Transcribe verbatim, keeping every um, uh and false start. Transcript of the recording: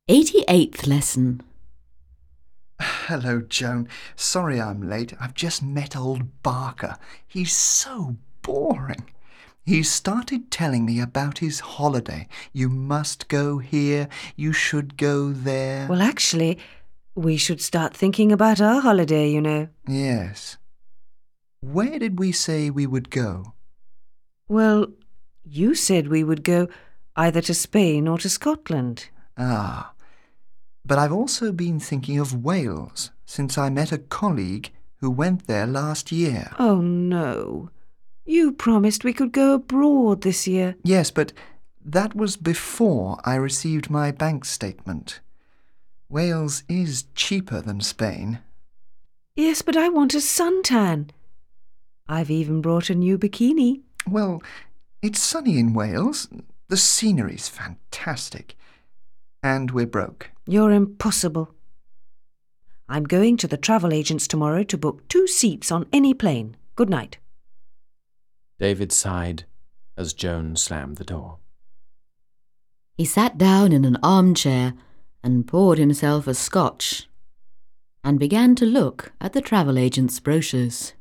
eighty-eighth lesson. Hello, Joan. Sorry I'm late. I've just met old Barker. He's so boring. He's started telling me about his holiday. You must go here. You should go there. Well, actually, we should start thinking about our holiday, you know. Yes. Where did we say we would go? Well, you said we would go either to Spain or to Scotland. Ah. But I've also been thinking of Wales, since I met a colleague who went there last year. Oh, no. You promised we could go abroad this year. Yes, but that was before I received my bank statement. Wales is cheaper than Spain. Yes, but I want a suntan. I've even brought a new bikini. Well, it's sunny in Wales. The scenery's fantastic. And we're broke. You're impossible. I'm going to the travel agents tomorrow to book two seats on any plane. Good night. David sighed as Joan slammed the door. He sat down in an armchair and poured himself a scotch and began to look at the travel agent's brochures.